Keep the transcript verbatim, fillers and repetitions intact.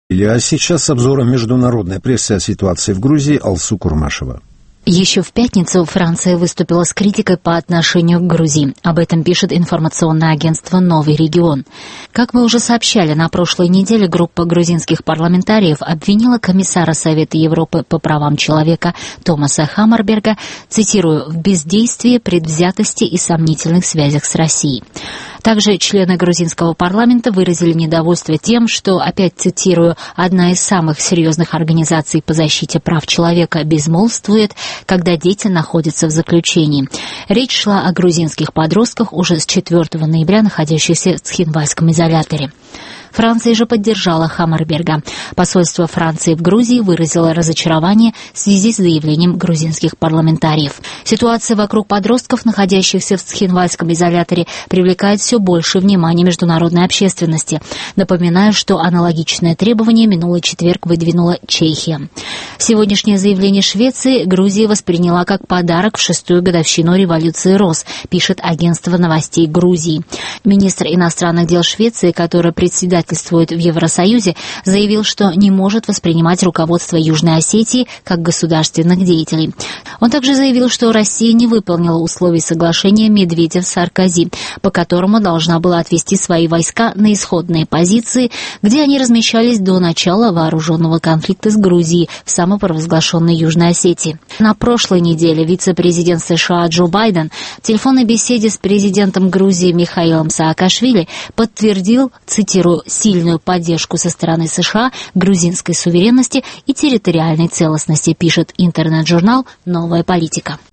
А сейчас с обзором международной прессы о ситуации в Грузии Алсу Курмашева. Еще в пятницу Франция выступила с критикой по отношению к Грузии. Об этом пишет информационное агентство «Новый регион». Как мы уже сообщали, на прошлой неделе группа грузинских парламентариев обвинила комиссара Совета Европы по правам человека Томаса Хаммарберга, цитирую, «в бездействии, предвзятости и сомнительных связях с Россией». Также члены грузинского парламента выразили недовольство тем, что, опять цитирую, «одна из самых серьезных организаций по защите прав человека безмолвствует, когда дети находятся в заключении». Речь шла о грузинских подростках, уже с четвёртого ноября находящихся в Цхинвальском изоляторе. Франция же поддержала Хаммарберга. Посольство Франции в Грузии выразило разочарование в связи с заявлением грузинских парламентариев. Ситуация вокруг подростков, находящихся в Цхинвальском изоляторе, привлекает все больше внимания международной общественности. Напоминаю, что аналогичное требование минулый четверг выдвинула Чехия. Сегодняшнее заявление Швеции Грузия восприняла как подарок в шестую годовщину революции РОС, пишет агентство новостей Грузии. Министр иностранных дел Швеции, который председатель в Евросоюзе, заявил, что не может воспринимать руководство Южной Осетии как государственных деятелей. Он также заявил, что Россия не выполнила условий соглашения Медведев-Саркози, по которому должна была отвести свои войска на исходные позиции, где они размещались до начала вооруженного конфликта с Грузией в самопровозглашенной Южной Осетии. На прошлой неделе вице-президент США Джо Байден в телефонной беседе с президентом Грузии Михаилом Саакашвили подтвердил, цитирую, сильную поддержку со стороны США грузинской суверенности и территориальной целостности, пишет интернет-журнал «Новая политика».